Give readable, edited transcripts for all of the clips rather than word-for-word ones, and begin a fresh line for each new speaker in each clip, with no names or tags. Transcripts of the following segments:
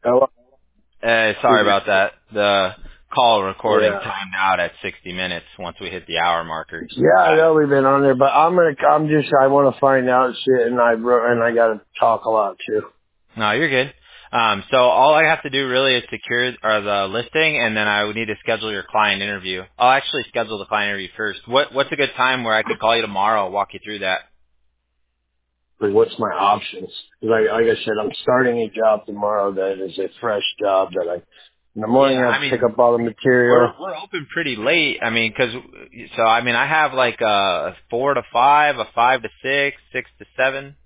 Oh,
Hey, sorry about that. The call recording
yeah.
timed out at 60 minutes once we hit the hour marker.
Yeah, I know we've been on there, but I want to find out shit, and I gotta talk a lot too.
No, you're good. So all I have to do really is secure the listing, and then I would need to schedule your client interview. I'll actually schedule the client interview first. What's a good time where I could call you tomorrow, walk you through that?
Like, what's my options? Like I said, I'm starting a job tomorrow that is a fresh job that in the morning
Yeah,
I
I
have to pick
mean,
up all the material.
we're open pretty late. I mean, I have like a 4 to 5, a 5 to 6, 6 to 7.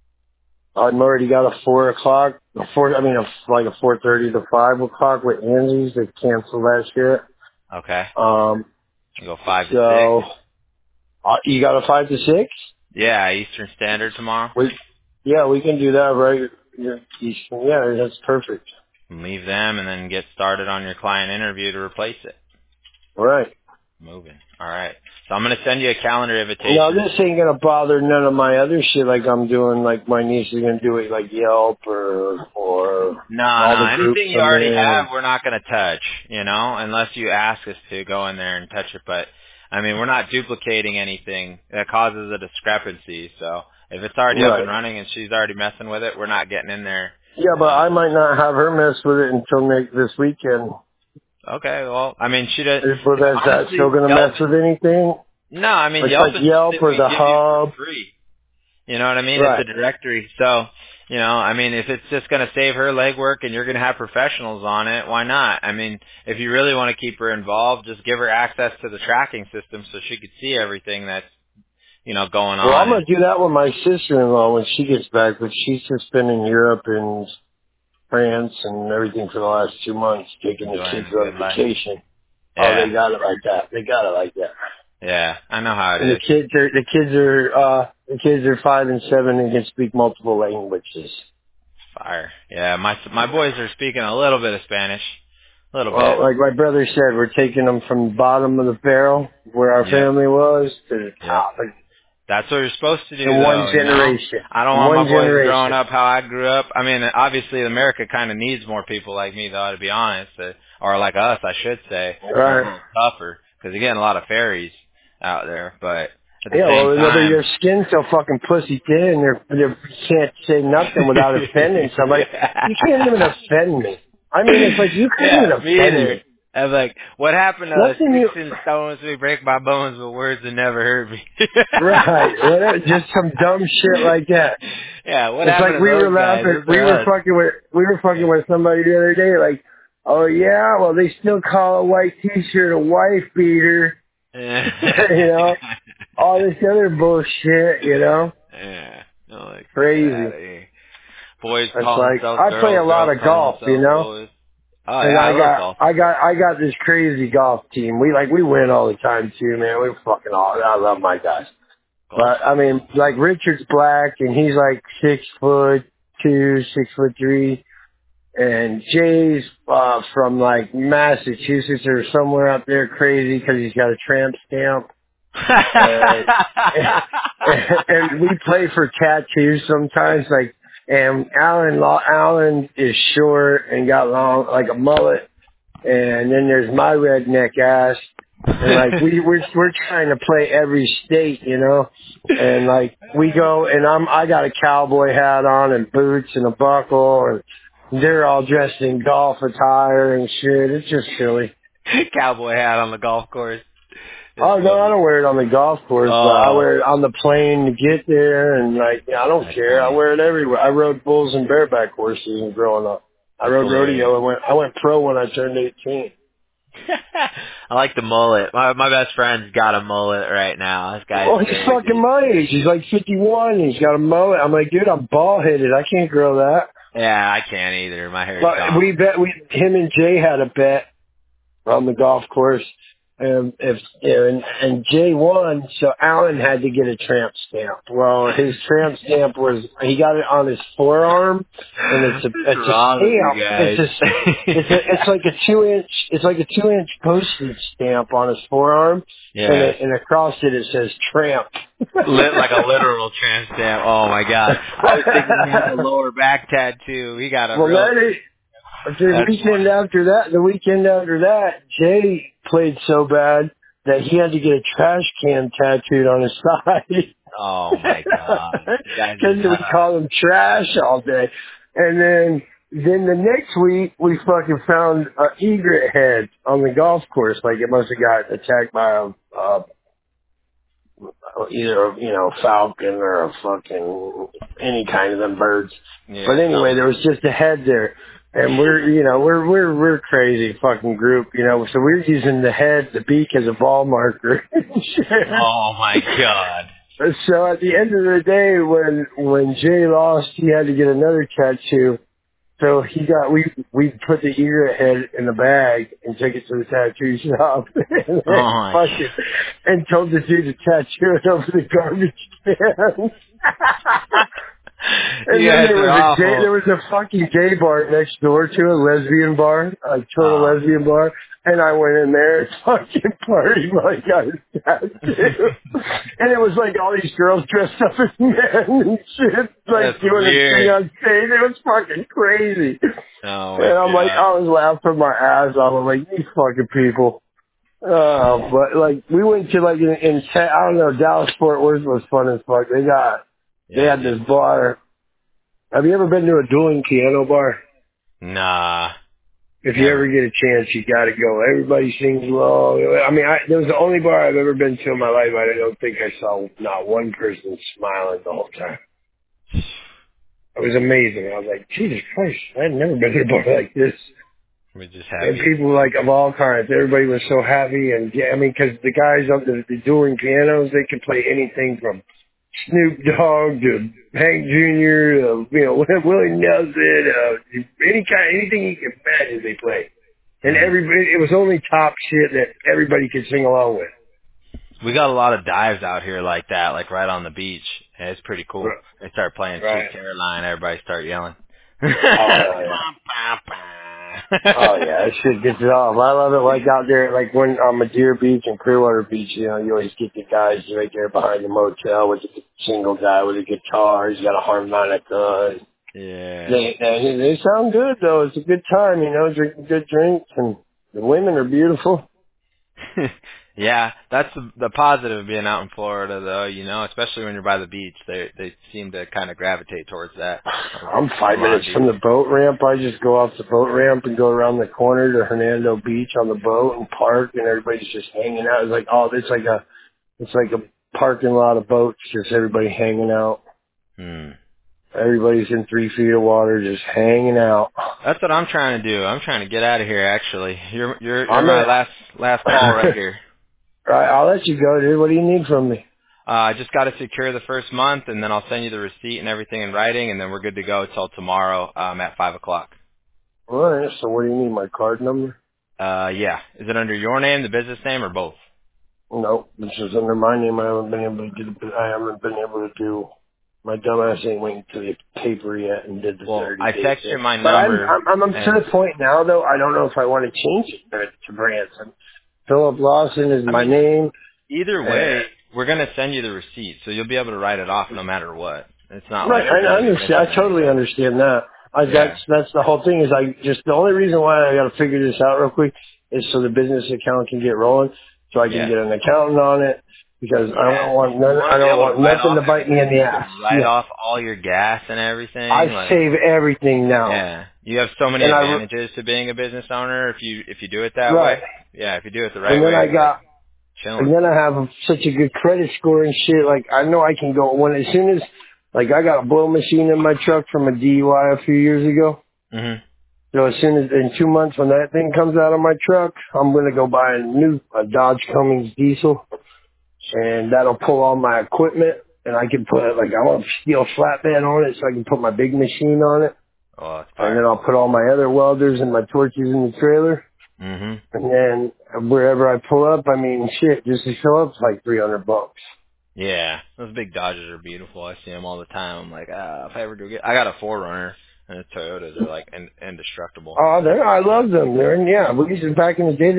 I've already got a 4 o'clock, like a 4:30 to 5 o'clock with Andy's. They canceled that shit.
Okay.
Um,
You go 5 to 6.
so, you got a 5 to 6?
Yeah, Eastern Standard tomorrow.
Yeah, we can do that, right? Yeah, that's perfect.
Leave them and then get started on your client interview to replace it.
All right.
Moving. All right. So I'm going to send you a calendar
No,
invitation.
this ain't gonna bother none of my other shit like I'm doing. Like my niece is gonna do it like Yelp or all the
No.
groups
Anything you
I'm
already
in.
have, we're not going to touch, unless you ask us to go in there and touch it. But, I mean, we're not duplicating anything that causes a discrepancy. So if it's already up and
Right.
running and she's already messing with it, we're not getting in there.
Yeah, but I might not have her mess with it until this weekend.
Okay, well, I mean, she does.
Is that
Honestly,
still gonna
Yelp.
mess with anything?
No, I mean,
It's
Yelp
like
is
Yelp
something
or
we
the
give you for
Hub.
free. You know what I mean? It's a
Right.
directory. So, I mean, if it's just going to save her legwork and you're going to have professionals on it, why not? I mean, if you really want to keep her involved, just give her access to the tracking system so she could see everything that's, going
Well, I'm
on.
gonna do that with my sister-in-law when she gets back, but she's just been in Europe and France and everything for the last 2 months, taking the
Enjoying
kids
the good
on
life.
vacation. Oh, they
Yeah.
got it like that. They got it like that.
Yeah. I know how it
And
is.
the kids are 5 and 7 and can speak multiple languages.
Fire. Yeah. My boys are speaking a little bit of Spanish. A little bit.
Well, like my brother said, we're taking them from the bottom of the barrel where our
Yep.
family was to the
Yep.
top
That's what you're supposed to do,
in one
though,
generation.
I don't
In
want my
one
boys growing
generation.
up how I grew up. I mean, obviously, America kind of needs more people like me, though, to be honest. Or like us, I should say. They're a
Right.
little tougher. Because, again, a lot of fairies out there. But at the
Yeah,
same
well,
time...
their skin's so fucking pussy thin, you can't say nothing without offending somebody. You can't even offend me. I mean, it's like, you couldn't even
Yeah, me
offend
either.
me.
I was like, what happened to
Nothing
sticks
you,
and stones may break my bones, but words that never hurt me.
right, whatever, just some dumb shit like that.
Yeah, what
It's like
happened to
we were
those guys?
laughing,
Those are us.
we were fucking with somebody the other day, like, oh yeah, well they still call a white t-shirt a wife beater,
Yeah.
you know, all this other bullshit, you know,
Yeah. No, like, get out
crazy.
of here. Boys
It's
call
like,
themselves
I play a
girls,
lot
girls
of
call
golf, you
themselves
know,
boys. Oh
and
yeah, I love golf.
I got this crazy golf team. We win all the time too, man. We fucking I love my guys.
Golf's
But I mean,
fun.
like Richard's black and he's like 6'2", 6'3". And Jay's from like Massachusetts or somewhere up there crazy because he's got a tramp stamp. And, and we play for tattoos sometimes. Like, and Alan is short and got long, like a mullet. And then there's my redneck ass. And like we're trying to play every state, you know. And like we go and I got a cowboy hat on and boots and a buckle and they're all dressed in golf attire and shit. It's just silly.
Cowboy hat on the golf course. It's
Oh no, I
funny.
don't wear it on the golf course, but I
Oh,
wear it on the plane to get there and like I don't
that's
care. I
funny.
wear it everywhere. I rode bulls and bareback horses and growing up. I
That's
rode
hilarious.
rodeo and I went pro when I turned 18.
I like the mullet. My best friend's got a mullet right now. This guy's
Oh, he's fucking
crazy.
my age. He's like 51. He's got a mullet. I'm like, dude, I'm bald headed. I can't grow that.
Yeah, I can't either. My hair's
But
gone.
him and Jay had a bet on the golf course. And Jay won, so Alan had to get a tramp stamp. Well, his tramp stamp he got it on his forearm, and it's
What's
a
wrong with you
stamp.
guys?
It's like a 2-inch postage stamp on his forearm,
Yeah.
and across it says tramp.
Like a literal tramp stamp. Oh my god. I was thinking he had a lower back tattoo. He got a
Well,
real.
The weekend after that, Jay played so bad that he had to get a trash can tattooed on his side.
Oh my God.
Because we call him trash all day. And then the next week, we fucking found an egret head on the golf course. Like, it must have got attacked by either a falcon or a fucking any kind of them birds.
Yeah,
but anyway, there was just a head there. And we're crazy fucking group, so we're using the beak as a ball marker.
Oh my God.
So at the end of the day, when Jay lost, he had to get another tattoo. So we put the egret head in the bag and took it to the tattoo shop and told the dude to tattoo it over the garbage can. And then there was a fucking gay bar next door to a lesbian bar, a total lesbian bar. And I went in there and fucking partied while I got his tattoo. And it was like all these girls dressed up as men and shit, like doing a thing on stage. It was fucking crazy.
Oh,
and I'm like, I was laughing my ass off. I'm like, these fucking people. But like, we went to like I don't know, Dallas Fort Worth was fun as fuck. They had this bar. Have you ever been to a dueling piano bar?
Nah.
If you ever get a chance, you gotta go. Everybody sings well. I mean, there was the only bar I've ever been to in my life. I don't think I saw not one person smiling the whole time. It was amazing. I was like, Jesus Christ, I had never been to a bar like this.
We just
and people like of all kinds. Everybody was so happy, and I mean, because the guys up the dueling pianos, they could play anything from Snoop Dogg to Hank Jr. to Willie Nelson, anything you can imagine they played. And it was only top shit that everybody could sing along with.
We got a lot of dives out here like that, like right on the beach. And it's pretty cool.
Right.
They start playing Sweet Caroline, everybody start yelling.
Oh yeah, that shit gets it off. I love it, like out there, like when on Madeira Beach and Clearwater Beach, you always get the guys right there behind the motel with the single guy with a guitar. He's got a harmonica.
Yeah.
They sound good though. It's a good time, drinking good drinks, and the women are beautiful.
Yeah, that's the positive of being out in Florida, though. Especially when you're by the beach, they seem to kind of gravitate towards that.
I'm 5 minutes from the boat ramp. I just go off the boat ramp and go around the corner to Hernando Beach on the boat and park, and everybody's just hanging out. It's like a parking lot of boats, just everybody hanging out. Everybody's in 3 feet of water, just hanging out.
That's what I'm trying to do. I'm trying to get out of here. Actually, you're my last call right here.
All right, I'll let you go, dude. What do you need from me?
I just got to secure the first month, and then I'll send you the receipt and everything in writing, and then we're good to go till tomorrow at 5 o'clock.
All right, so what do you need, my card number?
Yeah. Is it under your name, the business name, or both?
Nope, this is under my name. I haven't been able to do. My dumbass ain't waiting to the paper yet and did the 30
I
days.
texted you my number.
I'm to the point now, though. I don't know if I want to change it to Branson. Philip Lawson is my name.
Either way, we're going to send you the receipt, so you'll be able to write it off no matter what. It's not
right.
Like
I understand. I totally understand that. That's the whole thing. Is the only reason why I got to figure this out real quick is so the business account can get rolling, so I can get an accountant on it. Because I don't want nothing to bite me in the ass.
Write off all your gas and everything.
I save everything now.
Yeah, you have so many advantages to being a business owner if you do it that way. Yeah, if you do it the right way.
And then I have such a good credit score and shit. Like I know I can go as soon as I got a blow machine in my truck from a DUI a few years ago. So as soon as in 2 months when that thing comes out of my truck, I'm gonna go buy a Dodge Cummins diesel. And that'll pull all my equipment, and I can put I want a steel flatbed on it so I can put my big machine on it.
Oh, that's fine.
And then I'll put all my other welders and my torches in the trailer. And then wherever I pull up, just to show up, it's like $300.
Yeah, those big Dodges are beautiful. I see them all the time. I'm like, if I ever go I got a 4Runner, and the Toyotas are like indestructible.
Oh, I love them. We used to, back in the day,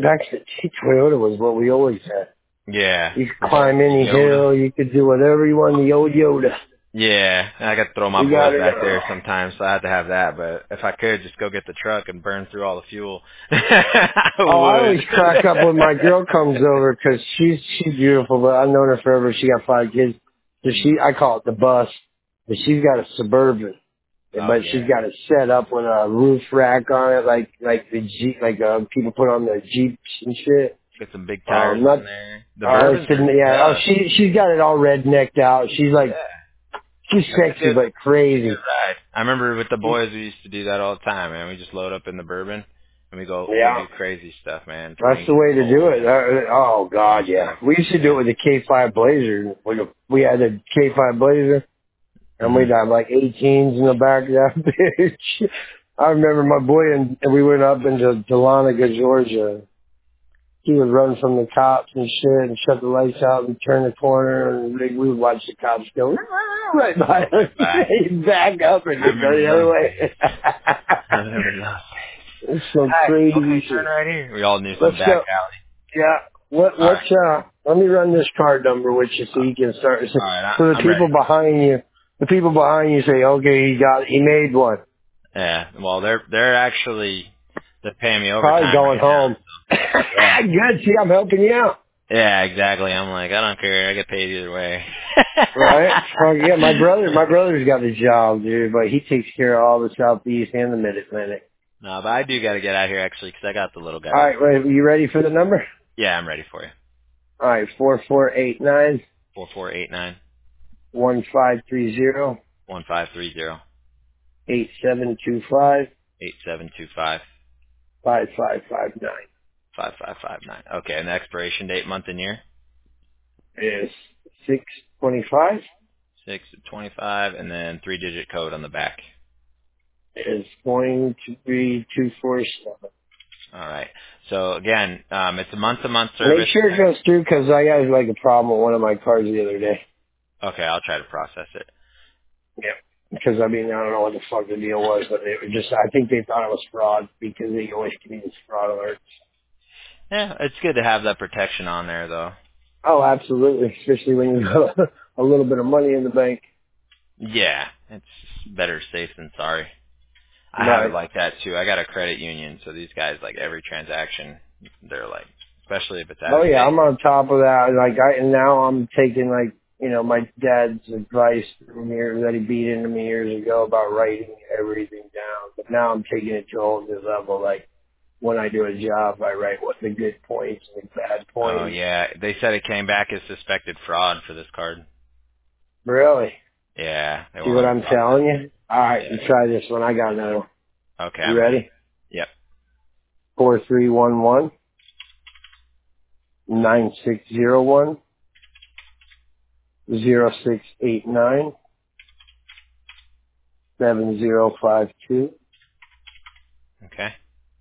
Toyota was what we always had.
Yeah.
You could climb any hill. You could do whatever you want. The old Yoda.
Yeah, I got to throw my
You
boys
got it.
back there sometimes, so I had to have that. But if I could just go get the truck and burn through all the fuel, I
Oh, I always
would.
crack up when my girl comes over 'cause she's beautiful, but I've known her forever. She got 5 kids. So I call it the bus. But she's got a Suburban.
Oh
But she's
yeah,
got it set up with a roof rack on it, like the Jeep, people put on the Jeeps and shit.
get some big tires
Not,
on there. The bourbons are
yeah. Oh,
tough.
she's got it all rednecked out.
Yeah,
She's
that's a
sexy
good.
but
It's a good
crazy.
ride. I remember with the boys, we used to do that all the time, man. We just load up in the bourbon and we go
Yeah.
do crazy stuff, man.
That's
Drink
the way to do it.
goals,
Oh
do
God, yeah.
stuff.
We used to do
Yeah.
it with the K5 Blazer. We had a K5 Blazer, and we'd
Mhm.
have like 18s in the back of that bitch. I remember my boy and we went up into Dahlonega, Georgia. He would run from the cops and shit and shut the lights out and turn the corner, and we would watch the cops go right by
Go
us.
right by.
He'd back up and
I
just go
remember
the other
those
way.
days. I remember those days.
It's some
Hi.
crazy
Okay, turn
shit.
right here. We all knew some
Let's
back
go.
alley.
Yeah.
All right.
Let me run this card number with you so you can start.
All right.
So
I'm ready.
the people behind you say, okay, he made one.
Yeah. Well, they're paying me
Probably
overtime
going
right now.
home.
Yeah.
Good. See, I'm helping you out.
Yeah, exactly. I'm like, I don't care. I get paid either way.
Right? Fuck yeah, my brother's got a job, dude, but he takes care of all the Southeast and the Mid-Atlantic.
No, but I do got to get out here actually because I got the little guy.
Alright, wait, you ready for the number?
Yeah, I'm ready for you.
Alright, 4489
4489
1530
1530
8725
8725
5559
5559. Okay, and the expiration date, month and year?
is 625
6/25, and then 3-digit code on the back.
is going to be 247.
All right. So again, it's a month-to-month
Make
service.
sure it goes through because I had like a problem with one of my cars the other day.
Okay, I'll try to process it.
Yeah. Because I mean, I don't know what the fuck the deal was, but they were I think they thought it was fraud because they always give me this fraud alerts.
Yeah, it's good to have that protection on there, though.
Oh, absolutely. Especially when you got a little bit of money in the bank.
Yeah, it's better safe than sorry. I have it
Right.
like that too. I got a credit union, so these guys, like every transaction, they're like, especially if it's out
Oh
of
yeah,
state.
I'm on top of that. And now I'm taking my dad's advice from here that he beat into me years ago about writing everything down. But now I'm taking it to a whole new level. Like when I do a job, I write what the good points and the bad
Oh
points.
yeah, they said it came back as suspected fraud for this card.
Really?
Yeah, they
See what
wanted to
I'm
process.
telling you? All right,
Yeah.
you try this one. I got another one.
Okay,
You
I'm ready.
ready?
Yep.
4311 9601 0689 7052
Okay.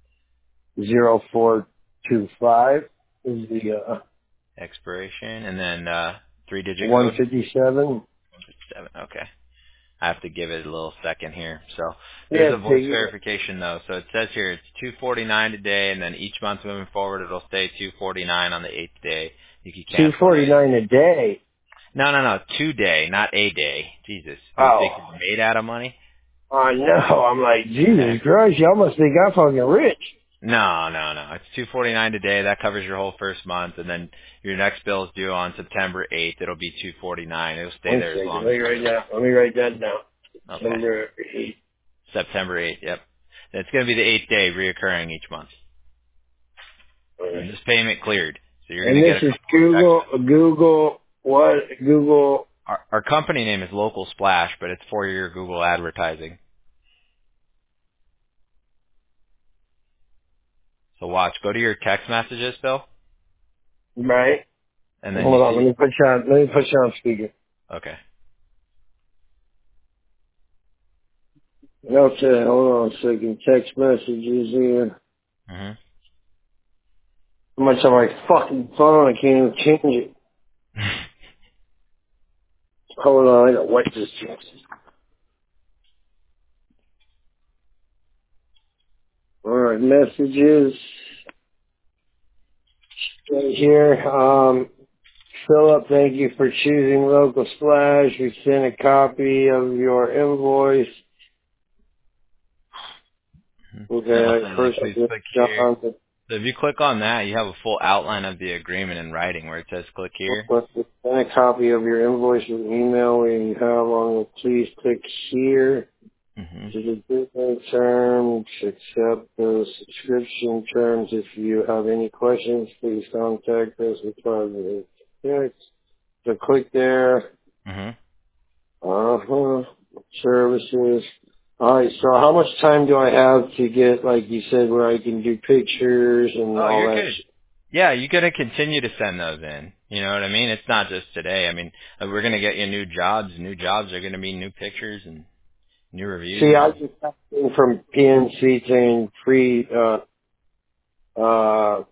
0425 is the
Expiration, and then 3-digit code.
157.
7. Okay. I have to give it a little second here. So there's
Yeah,
a voice
take
verification though. So it says here it's 249 today, and then each month moving forward it'll stay 249 on the 8th day. You can cancel it.
249 a day.
No, today, not a day. Jesus, what do you think?
Oh,
You're made out of money?
I know. I'm like,
Yeah.
Jesus Christ, y'all must think I'm fucking rich.
No. It's 249 today. That covers your whole first month, and then your next bill is due on September 8th. It'll be 249. It'll stay
One
there as
second.
long as you live.
Let me write that down.
Okay.
September 8th.
September 8th. Yep. And it's going to be the 8th day reoccurring each month. And this payment cleared. So you're going
And
to
this
get a
is
couple of texts.
Google,
Our company name is Local Splash, but it's for your Google advertising. So watch. Go to your text messages, Bill,
right?
and then you
Hold on,
see.
let me put you on speaker.
Okay.
Okay, hold on a second. Text messages here.
hmm
How much on my fucking phone? I can't even change it. Hold on, I got wet this. Alright, messages. Right here, Philip, thank you for choosing Local Splash. We sent a copy of your invoice.
And it'll
Okay,
say, like,
first
please click here.
John,
So if you click on that, you have a full outline of the agreement in writing where it says click here.
send a copy of your invoice with email we have on the please click here.
Mm-hmm.
To the business terms, accept the subscription terms. If you have any questions, please contact us with private text. So click there.
Mm-hmm.
Uh-huh. Services. Alright, so how much time do I have to get, like you said, where I can do pictures and
Oh,
all
you're
that
good.
shit?
Yeah, you're going to continue to send those in. You know what I mean? It's not just today. I mean, we're going to get you new jobs. New jobs are going to be new pictures and new
See,
reviews.
I just got in from PNC saying free, uh,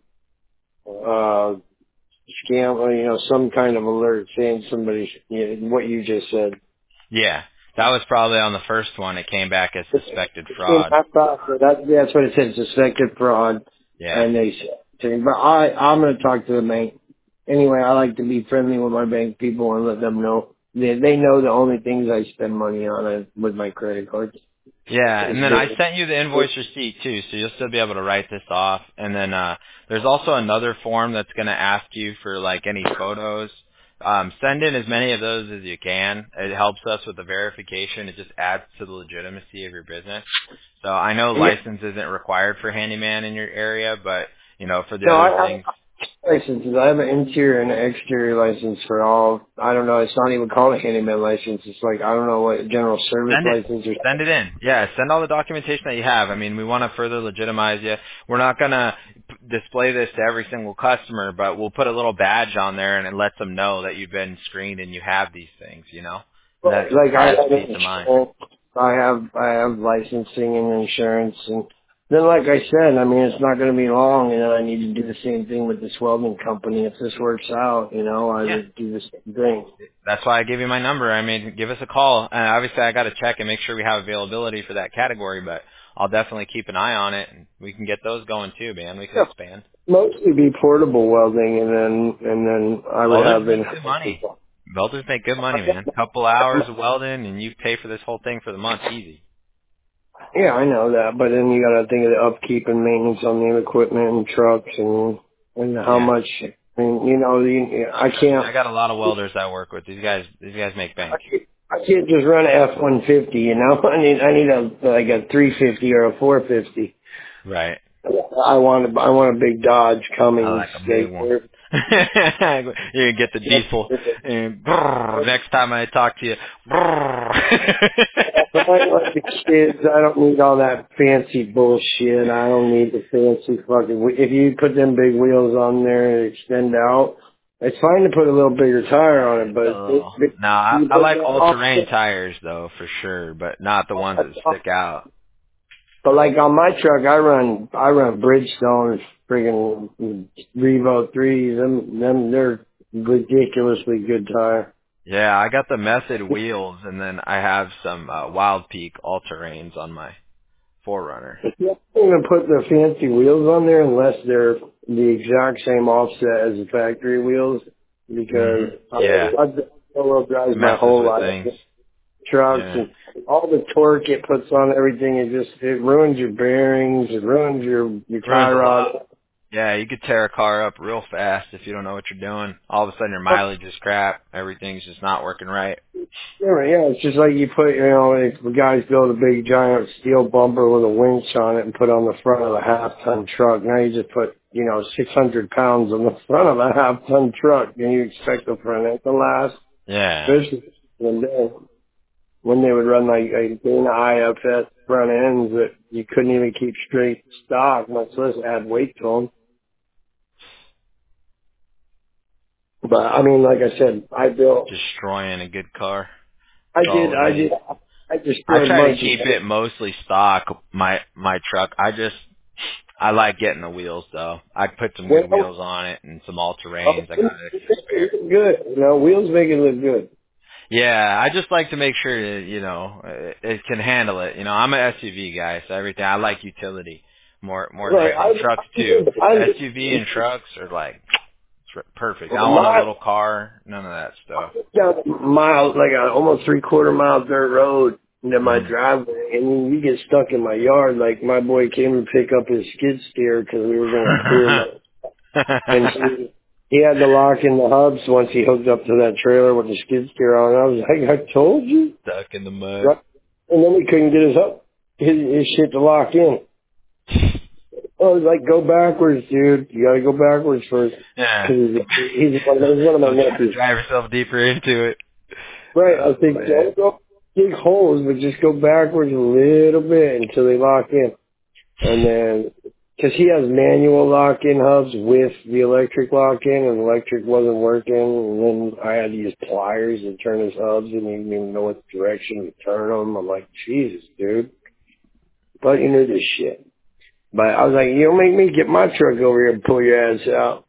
scam, or, some kind of alert saying somebody, what you just said.
Yeah, that was probably on the first one. It came back as suspected fraud.
I thought that's what it said, suspected fraud,
Yeah.
and they said, but I'm going to talk to the bank. Anyway, I like to be friendly with my bank people and let them know. They know the only things I spend money on is with my credit cards.
Yeah, and then I
It's
sent you the invoice receipt too, so you'll still be able to write this off. And then there's also another form that's going to ask you for like any photos. Send in as many of those as you can. It helps us with the verification. It just adds to the legitimacy of your business. So I know
yeah.
license isn't required for handyman in your area, but for the
No,
other
I
things,
licenses. I have an interior and an exterior license for all. I don't know. It's not even called a handyman license. It's like I don't know what general service
send it.
license or.
Send it in. Yeah, send all the documentation that you have. I mean, we want to further legitimize you. We're not going to display this to every single customer, but we'll put a little badge on there and it lets them know that you've been screened and you have these things, And that
Like I
adds
have
peace of mind.
insurance, I have licensing and insurance, and then like I said, I mean it's not going to be long, and then I need to do the same thing with this welding company. If this works out, I
Yeah.
would do the same thing.
That's why I gave you my number. I mean, give us a call. And obviously I got to check and make sure we have availability for that category, but I'll definitely keep an eye on it and we can get those going too, man. We can
Yeah,
expand.
mostly be portable welding, and then I would
Welders
have
make
in.
good money. Welders make good money, man. Couple hours of welding and you pay for this whole thing for the month easy.
Yeah, I know that, but then you got to think of the upkeep and maintenance on the equipment and trucks and how
Yeah.
much. I mean, I
Trust me,
can't.
I got a lot of welders I work with. These guys make bank.
I can't just run an F-150, I need a 350 or a 450.
Right.
I want a big Dodge
I
Cummins.
like a big one. You get the diesel and brrr, next time I talk to you.
But I like the kids. I don't need all that fancy bullshit. I don't need the fancy fucking. If you put them big wheels on there and extend out, it's fine to put a little bigger tire on it,
Oh. No, I like all-terrain tires though, for sure, but not the ones that stick out.
But like on my truck, I run Bridgestone, friggin' Revo 3s. They're ridiculously good tire.
Yeah, I got the Method wheels, and then I have some Wild Peak all-terrains on my Forerunner.
You don't even put the fancy wheels on there unless they're the exact same offset as the factory wheels,
Hmm.
because
Yeah,
I've been solo drives my
messes
whole
with
life.
things.
Trucks
Yeah,
and all the torque it puts on everything, it ruins your bearings, it ruins your tie
ruins a
rod.
lot. Yeah, you could tear a car up real fast if you don't know what you're doing. All of a sudden your mileage is crap. Everything's just not working right.
Yeah, it's just like you put, if the guys build a big giant steel bumper with a winch on it and put on the front of a half-ton truck. Now you just put, 600 pounds on the front of a half-ton truck, and you expect the front end to last.
Yeah.
Especially when they would run like Dana IFS front ends that you couldn't even keep straight stock, much less add weight to them. But I mean, like I said,
Destroying a good car.
I
That's
did,
all it
I
is.
did, I
I
destroyed a
try to
bunch
keep
of.
it mostly stock, my truck. I like getting the wheels though. I put some good
Well,
wheels on it and some all-terrains. I got an extra spare.
it look good. Wheels make it look good.
Yeah, I just like to make sure that, it can handle it. I'm an SUV guy, so everything I like utility more than
Right.
anything. Trucks too. SUV and trucks are like It's perfect. I don't want a little car, none of that stuff.
Down a mile, like a almost 3/4 mile dirt road into my driveway, and then you get stuck in my yard. Like my boy came to pick up his skid steer because we were going to clear my, and he had to lock in the hubs once he hooked up to that trailer with the skid steer on. I was like, I told you.
Stuck in the mud.
And then we couldn't get his shit to lock in. I was like, go backwards, dude. You gotta go backwards first.
Yeah.
He's one of my nephews.
Drive yourself deeper into it.
Right. I think don't go dig holes, but just go backwards a little bit until they lock in. And then, cause he has manual lock-in hubs with the electric lock-in, and the electric wasn't working, and then I had to use pliers to turn his hubs, and he didn't even know what direction to turn them. I'm like, Jesus, dude. But you knew this shit. But I was like, you don't make me get my truck over here and pull your ass out.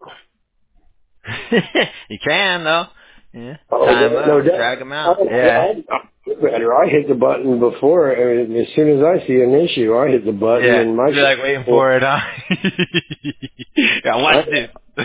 You can, though. Yeah.
Oh,
no doubt. Drag them out.
I hit the button before. As soon as I see an issue, I hit the button.
Yeah.
And
you're like waiting for it, huh? Yeah, watch this.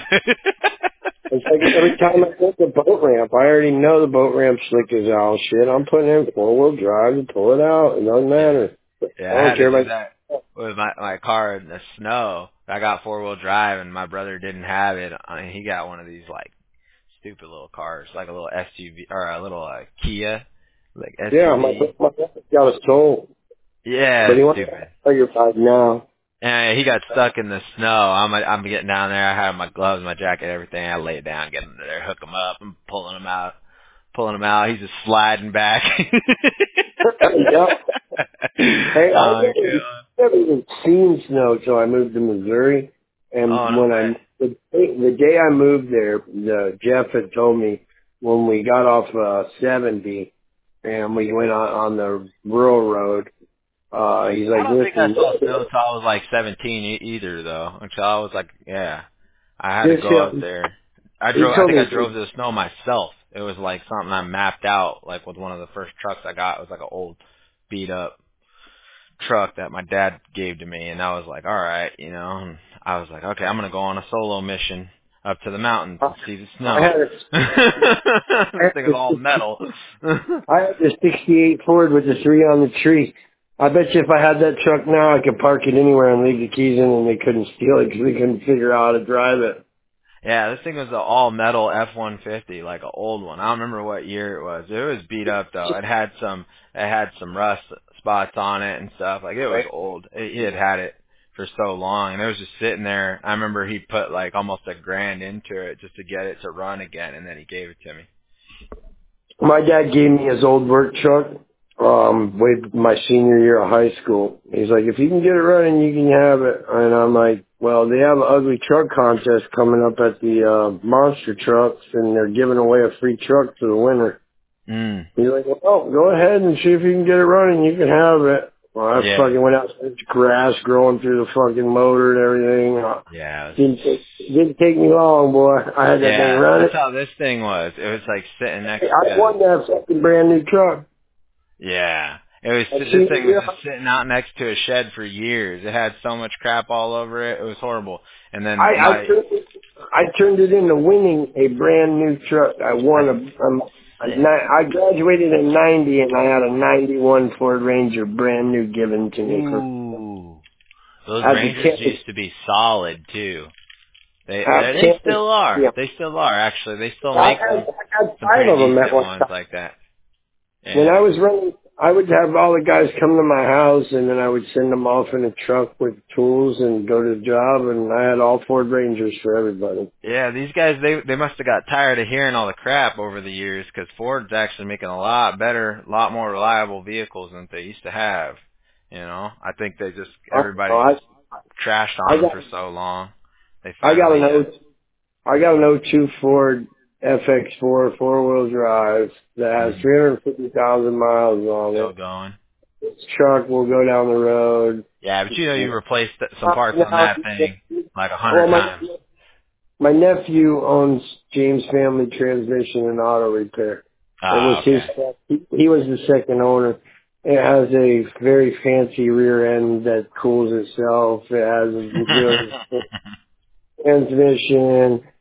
It's like every time I hit the boat ramp, I already know the boat ramp slick as all shit. I'm putting in 4-wheel drive to pull it out. It doesn't matter.
Yeah,
I don't care about
that with my car in the snow. I got 4-wheel drive, and my brother didn't have it. I mean, he got one of these like stupid little cars, like a little SUV or a little Kia, like SUV.
Yeah, my brother got a soul.
Yeah,
but he wants
stupid.
to your five now.
And he got stuck in the snow. I'm getting down there. I had my gloves, my jacket, everything. I lay it down, get him there, hook him up, and pulling him out. He's just sliding back.
Yep. Hey, I never even seen snow till I moved to Missouri. And the day I moved there, Jeff had told me when we got off 70 and we went on the rural road. He's like,
I don't think I saw snow until I was like 17 either, though. Until I was like, yeah, I had to go out there. I think I drove to the snow myself. It was like something I mapped out, like with one of the first trucks I got. It was like an old, beat up truck that my dad gave to me, and I was like, all right, you know. And I was like, okay, I'm gonna go on a solo mission up to the mountains and see the snow. This thing is all metal.
I had the '68 Ford with the 3 on the tree. I bet you if I had that truck now, I could park it anywhere and leave the keys in, and they couldn't steal it because they couldn't figure out how to drive it.
Yeah, this thing was an all-metal F-150, like an old one. I don't remember what year it was. It was beat up, though. It had some rust spots on it and stuff. Like, it was old. He had it for so long, and it was just sitting there. I remember he put, like, almost $1,000 into it just to get it to run again, and then he gave it to me.
My dad gave me his old work truck, my senior year of high school. He's like, if you can get it running, you can have it. And I'm like, well, they have an ugly truck contest coming up at the Monster Trucks, and they're giving away a free truck to the winner. He's like, well, go ahead and see if you can get it running. You can have it. Well, I fucking went out, there's grass growing through the fucking motor and everything.
Yeah.
Didn't take me long, boy. I had that thing running.
That's how this thing was. It was like sitting next to
I won that fucking brand new truck.
Yeah. This thing was just sitting out next to a shed for years. It had so much crap all over it. It was horrible. And then
I turned it into winning a brand new truck. I won I graduated in 90 and I had a 91 Ford Ranger brand new given to me.
Ooh. Those Rangers used to be solid too. They still are. Yeah. They still are, actually. They still make some pretty decent ones like that. Yeah.
When I was running, I would have all the guys come to my house, and then I would send them off in a truck with tools and go to the job, and I had all Ford Rangers for everybody.
Yeah, these guys, they must have got tired of hearing all the crap over the years, because Ford's actually making a lot better, a lot more reliable vehicles than they used to have. You know, I think everybody trashed on them for so long. I got
an 02 Ford FX4 4-wheel drive that has 350,000 miles on it.
Still going.
This truck will go down the road.
Yeah, but you replaced some parts on that thing like 100 times.
My nephew owns James Family Transmission and Auto Repair. His stuff. He was the second owner. It has a very fancy rear end that cools itself. It has a transmission.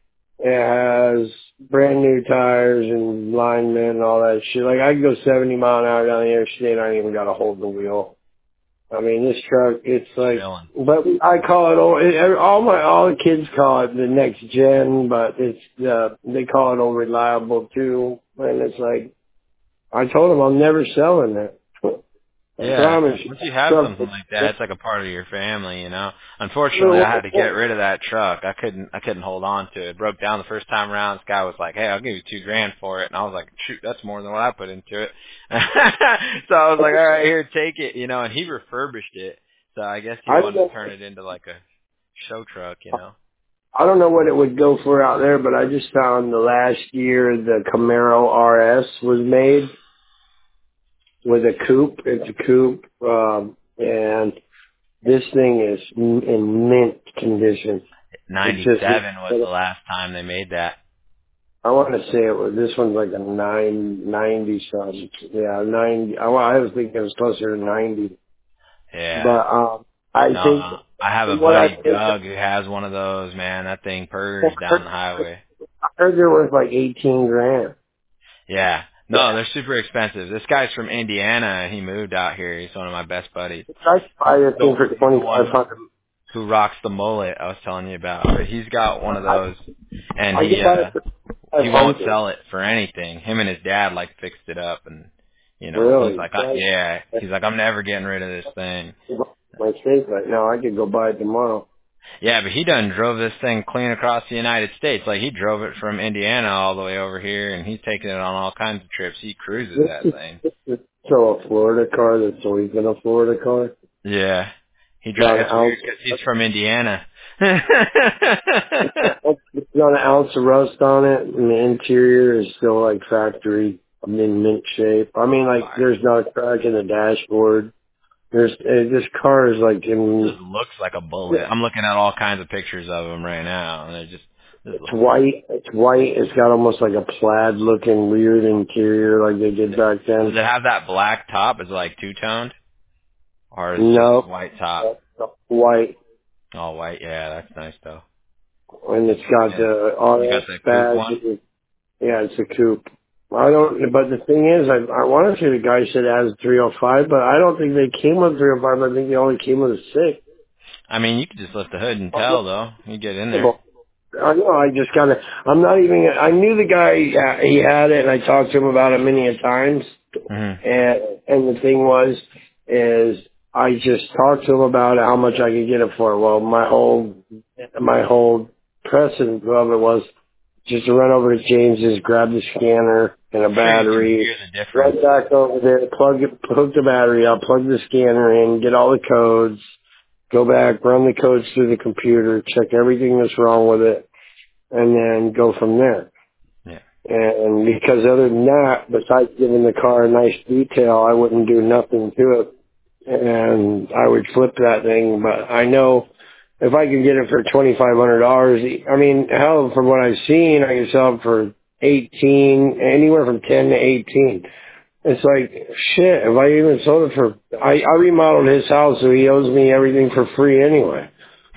It has brand new tires and linemen and all that shit. Like, I can go 70 mile an hour down the interstate. I ain't even got to hold the wheel. I mean, this truck, it's like,
Chilling.
but I call it, all the kids call it the next gen, but it's, they call it old reliable too. And it's like, I told them I'm never selling it. I
Yeah.
promise you.
Once you have
So,
something like that, it's like a part of your family, you know. Unfortunately, I had to get rid of that truck. I couldn't hold on to it. It broke down the first time around. This guy was like, "Hey, I'll give you $2,000 for it," and I was like, "Shoot, that's more than what I put into it." So I was like, "All right, here, take it," you know. And he refurbished it. So I guess he wanted to turn it into like a show truck, you know.
I don't know what it would go for out there, but I just found the last year the Camaro RS was made with a coupe. It's a coupe, and this thing is in mint condition. It's just,
97 was the last time they made that.
I want to say it was, this one's like a 990 something. Yeah, 90. I was thinking it was closer to 90.
Yeah.
But, I think,
I have a buddy, Doug, who has one of those, man. That thing purrs down the highway.
I heard they're worth like 18 grand.
Yeah. No, they're super expensive. This guy's from Indiana, and he moved out here. He's one of my best buddies.
I buy this thing for
He's the one
2,500.
who rocks the mullet I was telling you about. But he's got one of those, and
I can buy it for
he won't
500.
sell it for anything. Him and his dad like fixed it up, and you know,
Really?
he's like, he's like, I'm never getting rid of this thing.
My safe right now. I could go buy it tomorrow.
Yeah, but he done drove this thing clean across the United States. Like, he drove it from Indiana all the way over here, and he's taking it on all kinds of trips. He cruises that thing.
So a Florida car that's always been a Florida car.
Yeah. He drives, it's weird because he's from Indiana.
It's got an ounce of rust on it, and the interior is still like factory in mint shape. I mean, like, there's not a crack in the dashboard. This car is like
It just looks like a bullet. I'm looking at all kinds of pictures of him right now, and
it's white. It's white. It's got almost like a plaid looking weird interior like they did back then.
Does it have that black top? Is it like two-toned? Or is it just white top?
White.
All white, yeah, that's nice though.
And it's got the RS badge. Yeah, it's a coupe. But the thing is, I want to say the guy said it has a 305, but I don't think they came with 305. I think they only came with a 6.
I mean, you could just lift the hood and tell, though. You get in there.
I know, I knew the guy, he had it, and I talked to him about it many a times. Mm-hmm. And the thing is, I just talked to him about how much I could get it for. Well, my whole precedent of it was just to run over to James's, grab the scanner and a battery, right back over there, hook the battery up, plug the scanner in, get all the codes, go back, run the codes through the computer, check everything that's wrong with it, and then go from there.
Yeah.
And because other than that, besides giving the car a nice detail, I wouldn't do nothing to it. And I would flip that thing, but I know if I could get it for $2,500, I mean, hell, from what I've seen, I can sell it for 18, anywhere from 10 to 18. It's like, shit, if I even sold it for, I remodeled his house, so he owes me everything for free anyway.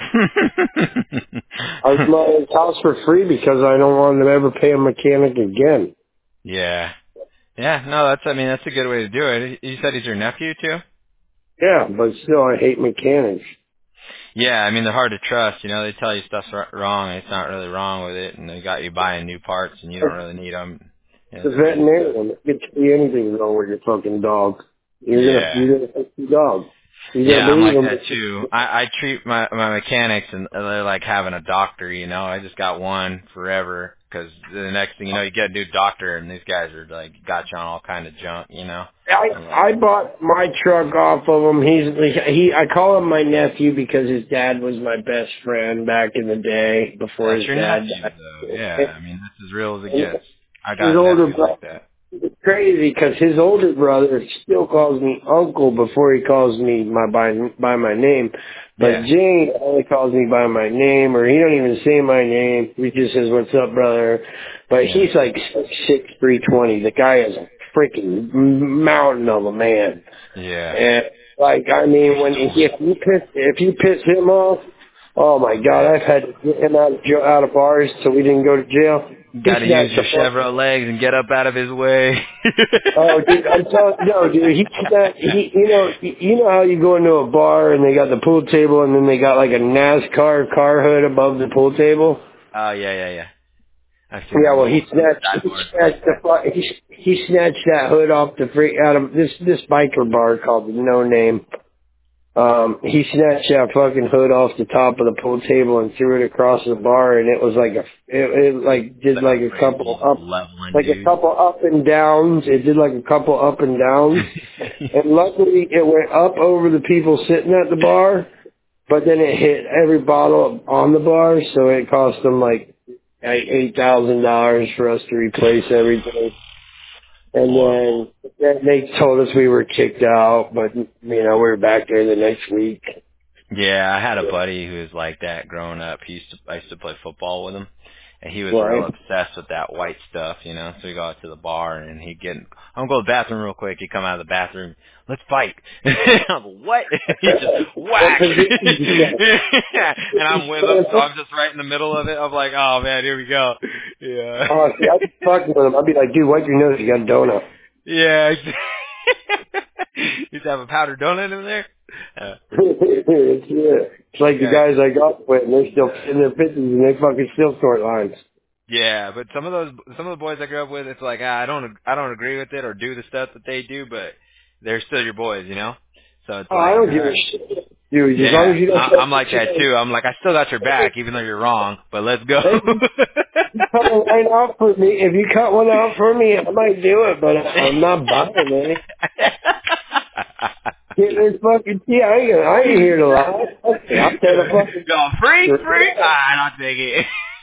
I remodeled his house for free because I don't want to ever pay a mechanic again.
Yeah. Yeah, no, that's a good way to do it. You said he's your nephew, too?
Yeah, but still, I hate mechanics.
Yeah, I mean, they're hard to trust. You know, they tell you stuff's wrong, and it's not really wrong with it, and they got you buying new parts, and you don't really need them.
Yeah, the veterinarian, it could be anything wrong with your fucking dog. You're gonna fix your dog.
I'm like that too. I treat my mechanics, and they're like having a doctor, you know. I just got one forever, because the next thing you know, you get a new doctor, and these guys are like got you on all kind of junk, you know.
I bought my truck off of him. I call him my nephew because his dad was my best friend back in the day before his dad died.
Yeah, I mean, that's as real as it gets. I got
his older brother
like that.
It's crazy because his older brother still calls me uncle before he calls me by my name. But Jane only calls me by my name, or he don't even say my name. He just says, "What's up, brother?" But he's like 6'3", The guy is a freaking mountain of a man.
Yeah.
And like, I mean, if you piss him off, Oh my God, I've had to get him out of bars so we didn't go to jail. He
Got to use
snatched
your
the fuck.
Chevrolet legs and get up out of his way.
Oh, dude, I'm telling no, dude. You know how you go into a bar and they got the pool table and then they got like a NASCAR car hood above the pool table.
Oh yeah. I've seen
Yeah,
them
well,
little sideboards.
he snatched that hood off the free out of this biker bar called the No Name. He snatched that fucking hood off the top of the pool table and threw it across the bar, and it was like it did like a couple up,
Leveling
like a
dude.
couple up and downs. It did like a couple up and downs, and luckily it went up over the people sitting at the bar, but then it hit every bottle on the bar, so it cost them like $8,000 for us to replace everything. And then they told us we were kicked out, but we were back there the next week.
Yeah, I had a buddy who was like that growing up. I used to play football with him, and he was real
Right.
obsessed with that white stuff, So we go out to the bar, and he'd I'm going to the bathroom real quick. He'd come out of the bathroom, let's fight. I'm like, what? He just whack. And I'm with him, so I'm just right in the middle of it. I'm like, oh man, here we go. Yeah.
Oh, see, I'd be fucking with him. I'd be like, dude, wipe your nose. You got a donut.
Yeah. Used to have a powdered donut in there.
It's like the guys I got with, and they're still in their 50s, and they fucking still sort lines.
Yeah, but some of the boys I grew up with, it's like I don't agree with it or do the stuff that they do, but they're still your boys, So it's
Oh, I
like,
don't give a shit. Dude, as long
yeah,
as you don't...
I'm like that too. I'm like, I still got your back, even though you're wrong. But let's go.
You cut a line out for me. If you cut one out for me, I might do it, but I'm not buying it. There's fucking I ain't here to lie. Okay, I'll tell the fucking...
Go free. I'll take it.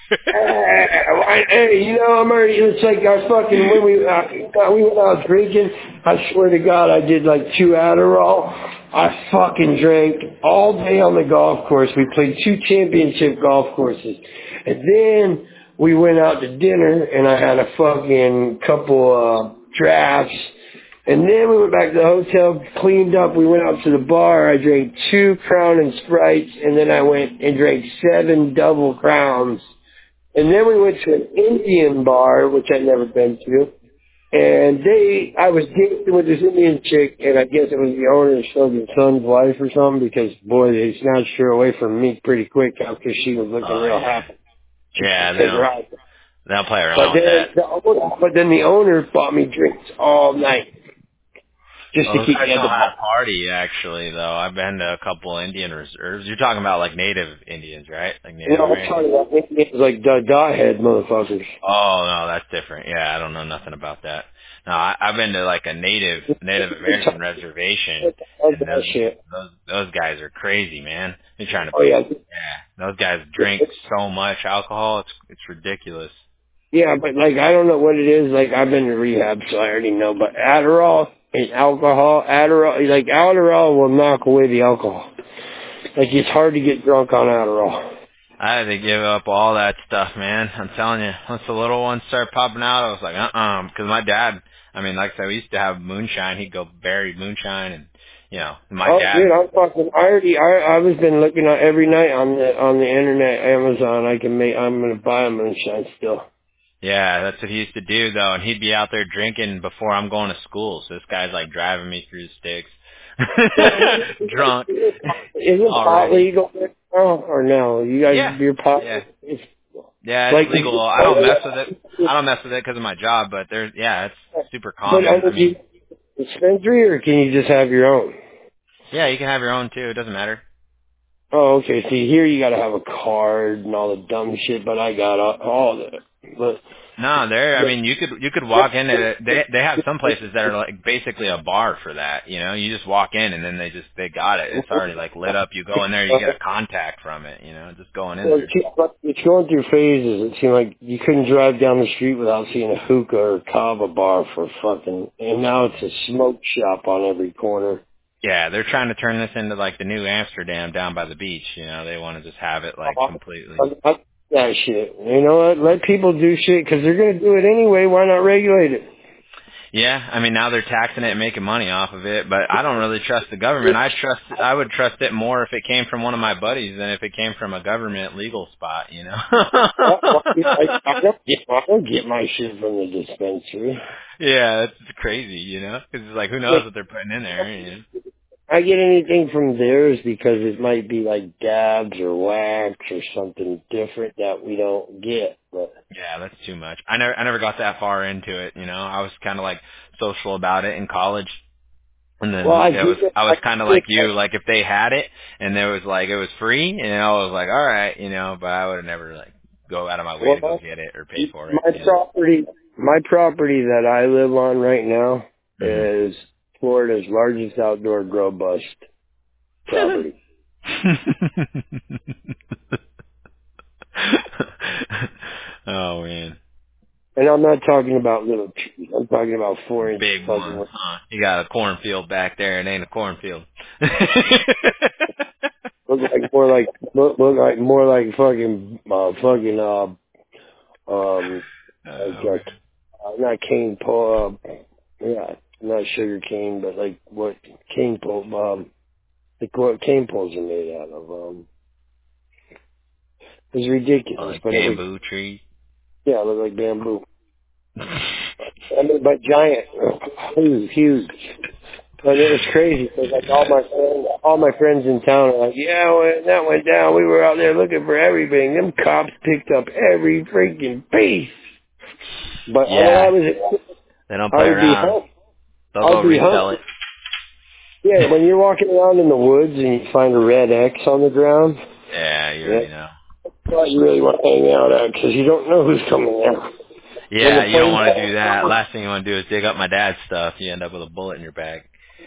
Hey, I'm already... It's like I fucking... When we went out drinking, I swear to God, I did like 2 Adderall. I fucking drank all day on the golf course. We played 2 championship golf courses. And then we went out to dinner, and I had a fucking couple drafts. And then we went back to the hotel, cleaned up. We went out to the bar. I drank 2 Crown and Sprites, and then I went and drank 7 Double Crowns. And then we went to an Indian bar, which I'd never been to. And I was dating with this Indian chick, and I guess it was the owner's fucking son's wife or something, because, boy, they snatched her away from me pretty quick after she was looking real happy.
Yeah, they'll play around with that.
But then the owner bought me drinks all night. Just to
Those
keep
guys
me at
know
the
how to
bar.
party, actually, though. I've been to a couple Indian reserves. You're talking about, like, native Indians, right? Like Native
I'm
Americans?
talking about Indians like dot head motherfuckers.
Oh, no, that's different. Yeah, I don't know nothing about that. No, I've been to, like, a Native American reservation, and
That shit.
those guys are crazy, man. They're trying to...
Oh, yeah.
Yeah, those guys drink so much alcohol, it's ridiculous.
Yeah, but like I don't know what it is. Like I've been to rehab, so I already know. But Adderall and Adderall will knock away the alcohol. Like it's hard to get drunk on Adderall.
I had to give up all that stuff, man. I'm telling you. Once the little ones started popping out, I was like, because my dad, like I said, we used to have moonshine. He'd go bury moonshine, and my dad.
Dude, I was been looking at every night on the internet, Amazon. I'm gonna buy a moonshine still.
Yeah, that's what he used to do, though, and he'd be out there drinking before I'm going to school. So this guy's like driving me through the sticks, drunk.
Isn't pot legal now or no? You guys, your pot.
Yeah, it's legal. I don't mess with it. Because of my job, but it's super common.
Dispensary, or can you just have your own?
Yeah, you can have your own too. It doesn't matter.
Oh, okay. See, here you gotta have a card and all the dumb shit, but I got all that. But
no, you could walk in and they have some places that are like basically a bar for that. You just walk in and then they got it. It's already like lit up. You go in there, you get a contact from it. Just going in there.
It's going through phases. It seemed like you couldn't drive down the street without seeing a hookah or a kava bar for fucking. And now it's a smoke shop on every corner.
Yeah, they're trying to turn this into like the new Amsterdam down by the beach. They want to just have it like completely.
That shit. You know what? Let people do shit because they're going to do it anyway. Why not regulate it?
Yeah, I mean now they're taxing it and making money off of it, but I don't really trust the government. I would trust it more if it came from one of my buddies than if it came from a government legal spot, you know.
I don't get my shit from the dispensary.
Yeah, it's crazy, you know, because it's like who knows what they're putting in there. You know?
I get anything from theirs because it might be like dabs or wax or something different that we don't get. But
Yeah, that's too much. I never got that far into it, you know. I was kind of like social about it in college. And then
well,
I was kind of like you, like if they had it and there was like it was free, you know, I was like, all right, you know, but I would have never like go out of my way to go get it or pay for it.
My property that I live on right now
Mm-hmm.
is Florida's largest outdoor grow bust property.
Oh man,
And I'm not talking about little trees. I'm talking about 4-inch
big
fucking.
ones, huh? You got a cornfield back there, and ain't a cornfield.
Look like more like fucking
Oh man.
not cane pole. Yeah, not sugar cane, but like what cane pole. Like what cane poles are made out of. It was ridiculous,
Like
but it was
bamboo trees.
yeah, it looked like bamboo. I mean, but giant, huge. But it was crazy because like all my friends in town are like, yeah, when that went down, we were out there looking for everything. Them cops picked up every freaking piece. But when I
Yeah,
was,
they don't
I
play
would be
around.
home.
They'll go
I'd be
resell
home.
it.
Yeah, when you're walking around in the woods and you find a red X on the ground,
Yeah, you
yeah,
already know.
that's what you really want to hang out at because you don't know who's coming there. When the
Yeah, you don't
plane
want to do that.
falls,
Last thing you want to do is dig up my dad's stuff. You end up with a bullet in your bag.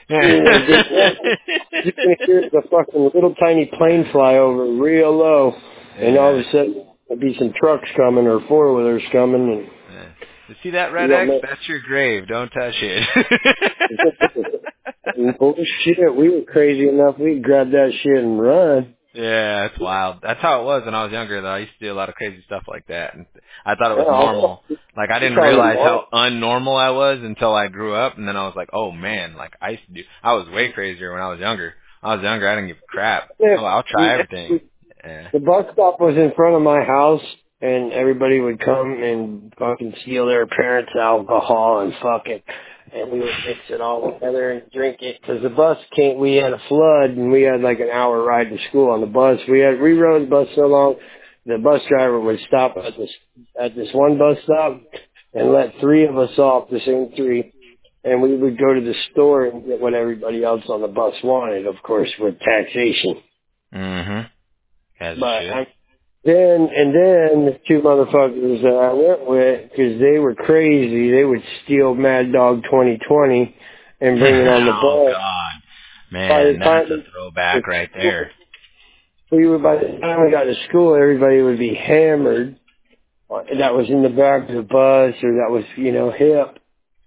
you're gonna hear the fucking little tiny plane fly over real low, and all of
Yeah.
a sudden there'll be some trucks coming or 4-wheelers coming,
Yeah. You see that
and
red
you don't
X?
know.
That's your grave. Don't touch it.
Bullshit, we were crazy enough we'd grab that shit and run.
Yeah, it's wild. That's how it was when I was younger, though. I used to do a lot of crazy stuff like that, and I thought it was normal. Like I
We
didn't
called it
realize
normal.
how unnormal I was until I grew up, and then I was like, oh man, like I used to do. I was way crazier when I was younger. I was younger. I didn't give a crap. Oh, I'll try everything. Yeah.
The bus stop was in front of my house, and everybody would come and fucking steal their parents' alcohol and fuck it. And we would mix it all together and drink it. Because the bus came, we had a flood, and we had like an hour ride to school on the bus. We rode the bus so long, the bus driver would stop at this one bus stop and let 3 of us off, the same 3. And we would go to the store and get what everybody else on the bus wanted, of course, with taxation.
Mhm. As it
But
should.
then the 2 motherfuckers that I went with, because they were crazy, they would steal Mad Dog 2020 and bring it on the
Oh
bus.
God,
By the
man, that's a
time
throwback right there.
by the time we got to school, everybody would be hammered. That was in the back of the bus, or that was hip,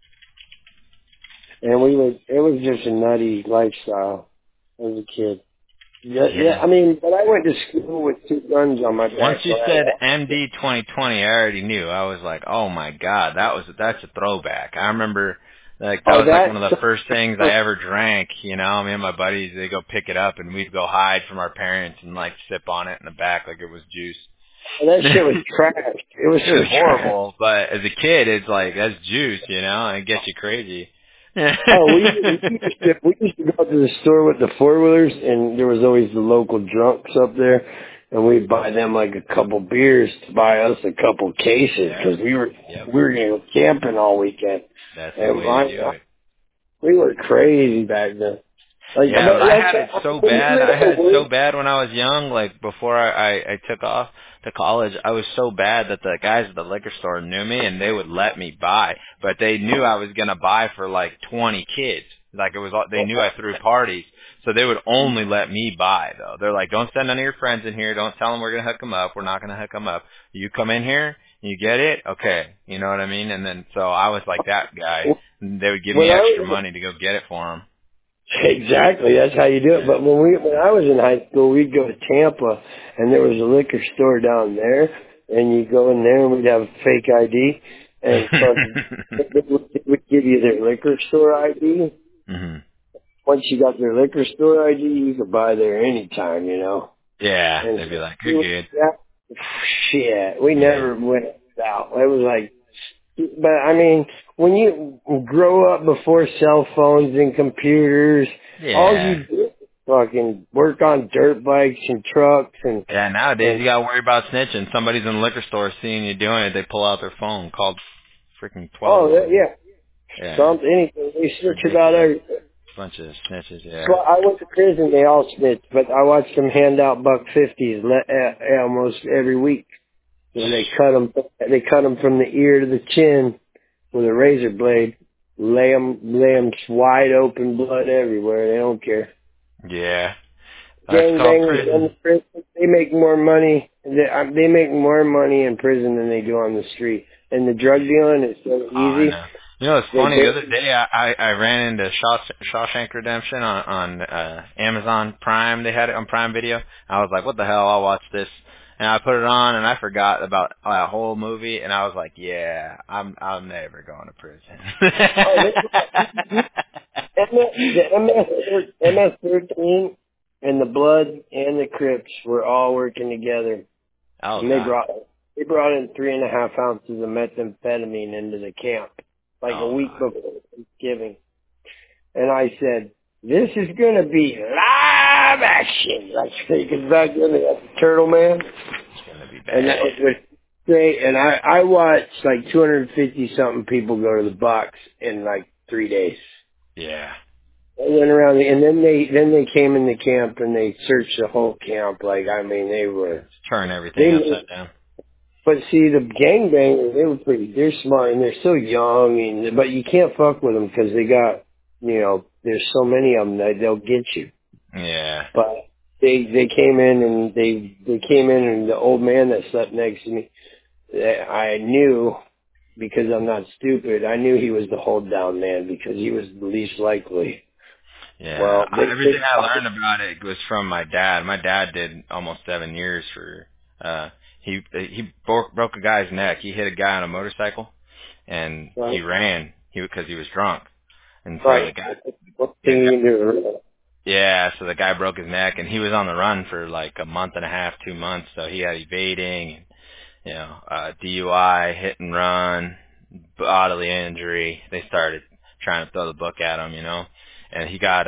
and it was just a nutty lifestyle as a kid. Yeah.
Yeah.
I mean, but I went to school with 2 guns on my
Once
back.
you said MD 2020, I already knew. I was like, oh my God, that's a throwback. I remember like that
Oh,
was like one of the
that.
first things I ever drank. You know, me and my buddies, they go pick it up and we'd go hide from our parents and like sip on it in the back like it was juice.
That shit was trash. It was
It
so
was
trash.
horrible, but as a kid, it's like that's juice, you know, and it gets you crazy.
Oh, we used to go to the store with the 4-wheelers, and there was always the local drunks up there, and we'd buy them like a couple beers to buy us a couple cases
Yeah.
because we were
Yep.
going to go camping all weekend,
That's the
and
way to do it.
we were crazy back then. Like,
Yeah, but I had it so
when we
bad.
were
I
in
had
the
it
woods,
so bad when I was young, like before I took off to college, I was so bad that the guys at the liquor store knew me and they would let me buy, but they knew I was going to buy for like 20 kids. Like it was they knew I threw parties. So they would only let me buy though. They're like, "Don't send none of your friends in here. Don't tell them we're going to hook them up. We're not going to hook them up. You come in here, you get it? Okay." You know what I mean? And then so I was like that guy. And they would give
when
me
I
extra
was
money to go get it for them.
exactly, that's how you do it.
Yeah.
But when I was in high school, we'd go to Tampa, and there was a liquor store down there, and you go in there, and we'd have a fake ID, and fucking they would give you their liquor store ID.
hmm
Once you got their liquor store ID, you could buy there anytime,
Yeah,
And
they'd be like, "You're good."
shit, we
Yeah.
never went out. It was like, but I mean, when you grow up before cell phones and computers, all
Yeah.
you do is fucking work on dirt bikes and trucks
Yeah, nowadays
and
you gotta worry about snitching. Somebody's in the liquor store seeing you doing it, they pull out their phone, called freaking 12-year-old.
yeah,
Yeah,
something, anything. They
it's
snitch about
ridiculous.
everything.
Bunch of snitches, yeah.
Well, I went to prison. They all snitched, but I watched them hand out $1.50s almost every week. And they cut them. They cut them from the ear to the chin with a razor blade. Lay them wide open, blood everywhere. They don't care.
Yeah, that's called
Gangbangers in the
prison.
prison, they make more money. They make more money in prison than they do on the street. And the drug dealing is so
Oh, I
easy.
know. You know, it's
They
funny. The
get,
other day, I ran into Shawshank Redemption on Amazon Prime. They had it on Prime Video. I was like, what the hell? I'll watch this. And I put it on, and I forgot about that whole movie. And I was like, yeah, I'm never going to prison.
the MS-13 and the Blood and the Crips were all working together.
Oh
And
God.
they brought in 3.5 ounces of methamphetamine into the camp, like a
Oh
week
God.
before Thanksgiving. And I said, this is going to be live action. Like, because back then they had the Turtle Man.
It's gonna be
And that
bad.
was great. And I watched like 250 something people go to the box in like 3 days.
Yeah.
I went around, and then they came in the camp and they searched the whole camp. Like, I mean,
Turn everything
they
upside down.
but see, the gangbangers, they're smart and they're so young, but you can't fuck with them because they got, there's so many of them that they'll get you.
Yeah.
But they came in and they came in, and the old man that slept next to me, I knew, because I'm not stupid, I knew he was the hold down man because he was the least likely.
Yeah,
Well, they
everything I learned about it was from my dad. My dad did almost 7 years for. He broke a guy's neck. He hit a guy on a motorcycle, and he
right,
ran. Because he was drunk, and so
right.
the guy.
What
Yeah,
thing you can do?
yeah, so the guy broke his neck, and he was on the run for like a month and a half, 2 months. So he had evading, and DUI, hit and run, bodily injury. They started trying to throw the book at him, and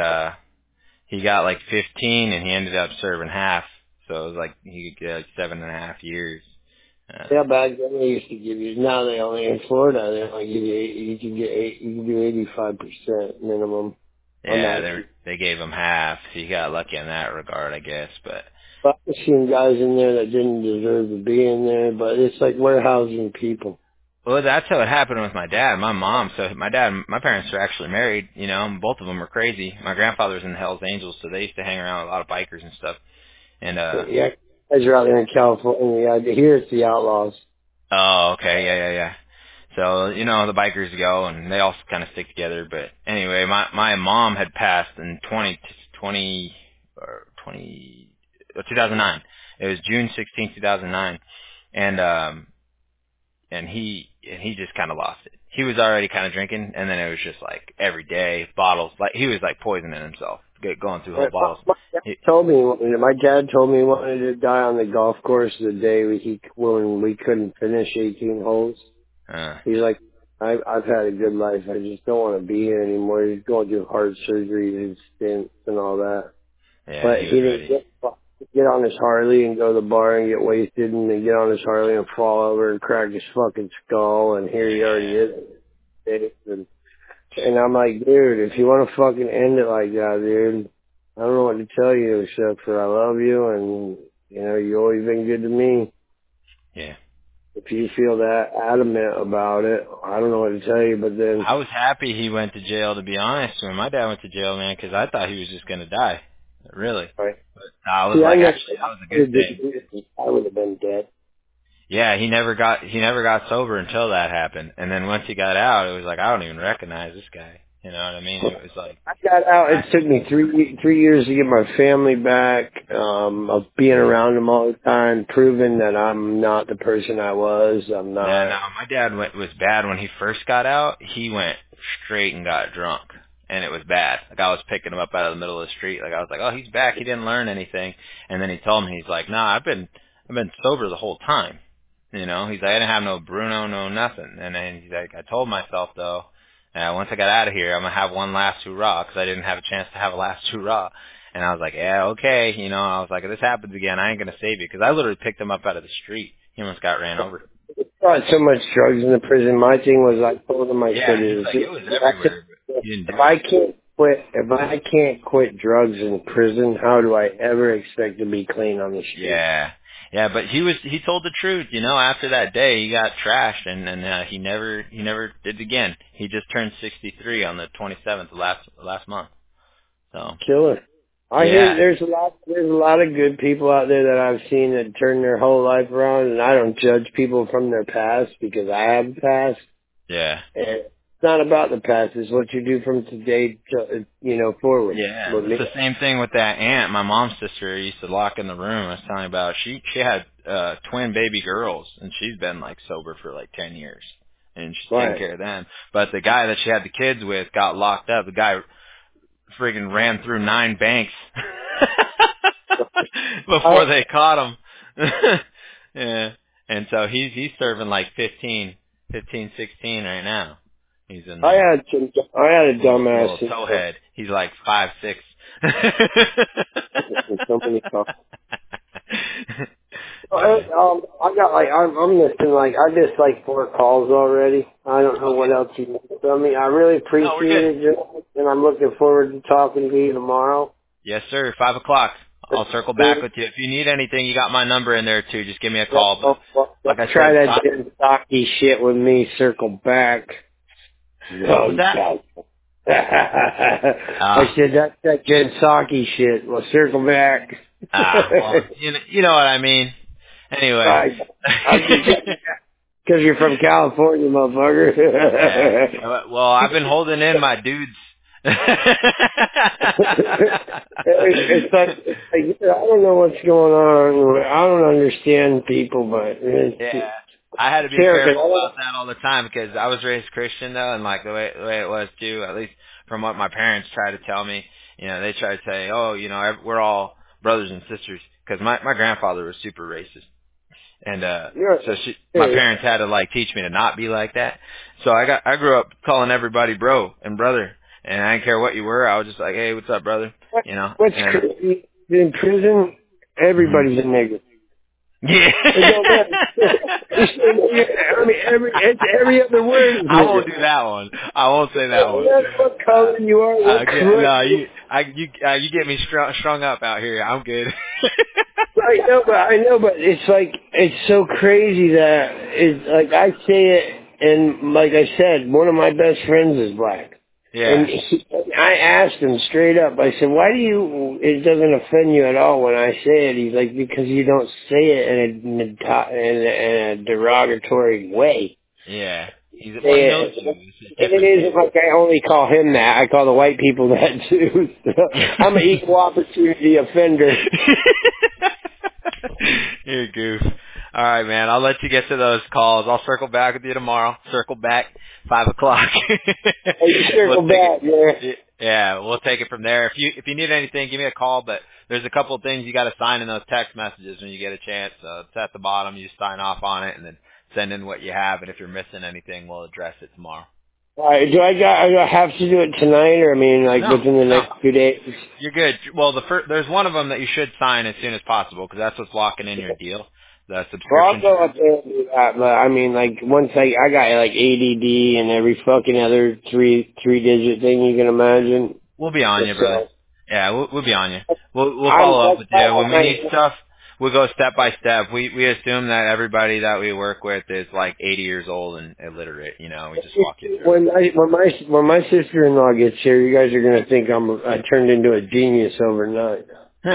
he got like 15, and he ended up serving half. So it was like he could get like 7.5 years.
Yeah, back then they used to give you. Now they only in Florida. They only give you. You can get You can do 85% minimum on
Yeah,
that.
they gave him half. He got lucky in that regard, I guess. But
But I've seen guys in there that didn't deserve to be in there. But it's like warehousing people.
well, that's how it happened with my dad, my mom. So my parents are actually married. And both of them were crazy. My grandfather was in the Hell's Angels, so they used to hang around with a lot of bikers and stuff. And
Yeah, guys are out there in California. Yeah, here it's the outlaws.
oh, okay, yeah. So the bikers go, and they all kind of stick together. But anyway, my mom had passed in 2009. It was June 16, 2009, and he just kind of lost it. He was already kind of drinking, and then it was just like every day bottles. Like he was like poisoning himself, going through whole bottles.
My dad told me he wanted to die on the golf course the day when we couldn't finish 18 holes.
Uh,
He's like, I've had a good life. I just don't want to be here anymore. He's going through heart surgeries and stents and all that.
yeah,
But
he
he
was
didn't
ready.
get on his Harley and go to the bar and get wasted and then get on his Harley and fall over and crack his fucking skull. And here he already
Yeah,
is. And I'm like, dude, if you want to fucking end it like that, dude, I don't know what to tell you except for I love you and, you've always been good to me.
yeah.
If you feel that adamant about it, I don't know what to tell you, but then,
I was happy he went to jail, to be honest. When my dad went to jail, man, because I thought he was just gonna die, really.
right.
But I was
See,
like, actually, that was a good thing.
I would have been dead.
Yeah, he never got sober until that happened, and then once he got out, it was like I don't even recognize this guy. You know what I mean? It was like
I got out. It took me three years to get my family back. Of being around them all the time, proving that I'm not the person I was. I'm not.
no, my dad was bad when he first got out. He went straight and got drunk, and it was bad. Like I was picking him up out of the middle of the street. Like I was like, oh, he's back. He didn't learn anything. And then he told me, he's like, nah, I've been sober the whole time. You know, he's like, I didn't have no Bruno, no nothing. And then he's like, I told myself though, once I got out of here, I'm gonna have one last hurrah because I didn't have a chance to have a last hurrah. And I was like, yeah, okay. You know, I was like, if this happens again, I ain't gonna save you because I literally picked him up out of the street. He almost got ran over.
Got so much drugs in the prison. My thing was, I told him, I said,
It was everywhere. But you didn't do
if I can't quit drugs in prison, how do I ever expect to be clean on the street?
Yeah, but he told the truth, you know, after that day he got trashed and he never did it again. He just turned 63 on the 27th of last month. So
Killer. I hear there's a lot of good people out there that I've seen that turn their whole life around, and I don't judge people from their past because I have a past.
Yeah.
And it's not about the past, it's what you do from today to, forward.
Yeah. It's the same thing with that aunt. My mom's sister used to lock in the room. I was telling you about. She had twin baby girls, and she's been like sober for like 10 years. And she's taking care of them. But the guy that she had the kids with got locked up. The guy friggin' ran through 9 banks before they caught him. Yeah. And so he's serving like 15, 16 right now. He's in
I had a dumbass
little towhead. He's like 5'6".
So many times. I got I'm missing I missed 4 calls already. I don't know what else you need from me. I really appreciate it, Joe, and I'm looking forward to talking to you tomorrow.
Yes, sir. 5 o'clock. I'll circle back with you. If you need anything, you got my number in there too. Just give me a call. But like I said,
try that Jen Psaki shit with me. Circle back.
What was that?
I said that Jen Psaki shit. Well, circle back.
Well, you know what I mean. Anyway.
Because you're from California, motherfucker.
Yeah. Well, I've been holding in my dudes.
it's like, I don't know what's going on. I don't understand people, but
I had to be careful about that all the time because I was raised Christian though, and like the way it was too. At least from what my parents tried to tell me, they tried to say, oh, we're all brothers and sisters because my grandfather was super racist. And my parents had to teach me to not be like that. So I grew up calling everybody bro and brother, and I didn't care what you were. I was just like, hey, what's up, brother?
What's crazy in prison? Everybody's a nigger.
Yeah.
I mean, every other word.
I won't do that one. I won't say that one.
That's what color you are.
You get me strung up out here. I'm good.
I know, but it's so crazy that it's I say it, and like I said, one of my best friends is black.
Yeah.
And I asked him straight up, I said, why do it doesn't offend you at all when I say it? He's like, because you don't say it in a derogatory way.
Yeah. He knows you.
It isn't like I only call him that. I call the white people that too. I'm an equal opportunity offender.
You're a goof. All right, man. I'll let you get to those calls. I'll circle back with you tomorrow. Circle back 5 o'clock.
You circle back, man.
Yeah, we'll take it from there. If you need anything, give me a call. But there's a couple of things you got to sign in those text messages when you get a chance. It's at the bottom. You sign off on it and then send in what you have. And if you're missing anything, we'll address it tomorrow.
All right. Do I have to do it tonight, or within the next 2 days?
You're good. Well, there's one of them that you should sign as soon as possible because that's what's locking in your deal. The subscription.
Well, I'll go up there and do that, but once I got ADD and every fucking other three digit thing you can imagine.
We'll be on you, brother. Yeah, we'll be on you. We'll follow up with you when we need stuff. We'll go step by step. We assume that everybody that we work with is 80 years old and illiterate. We just walk you through.
When my sister-in-law gets here, you guys are gonna think I turned into a genius overnight.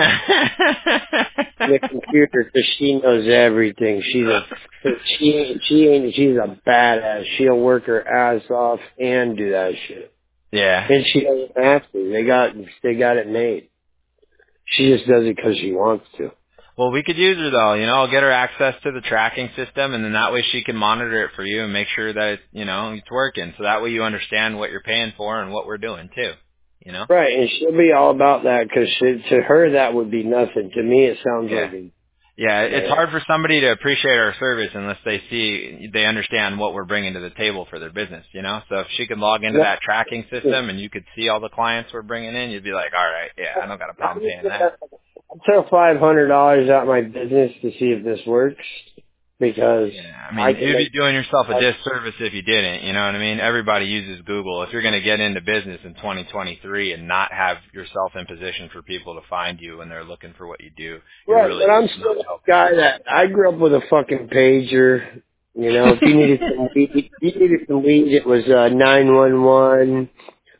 The computer, because she knows everything. She's a badass. She'll work her ass off and do that shit.
Yeah.
And she doesn't have to. They got it made. She just does it because she wants to.
Well, we could use her though. I'll get her access to the tracking system, and then that way she can monitor it for you and make sure that it's working. So that way you understand what you're paying for and what we're doing too.
Right, and she'll be all about that because to her that would be nothing. To me, it sounds like
Yeah, it's hard for somebody to appreciate our service unless they understand what we're bringing to the table for their business, So if she could log into that tracking system and you could see all the clients we're bringing in, you'd be like, all right, yeah, I don't got a problem paying that.
I'll throw $500 out my business to see if this works because
you'd be doing yourself a disservice if you didn't. You know what I mean? Everybody uses Google. If you're going to get into business in 2023 and not have yourself in position for people to find you when they're looking for what you do,
right. But I'm still a guy that I grew up with a fucking pager. If you needed some weed, it was 911.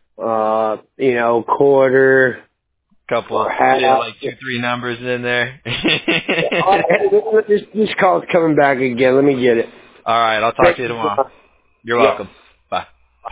Quarter.
Couple, like 2-3 numbers in there.
This call's coming back again. Let me get it.
All right, I'll talk to you tomorrow. You're welcome.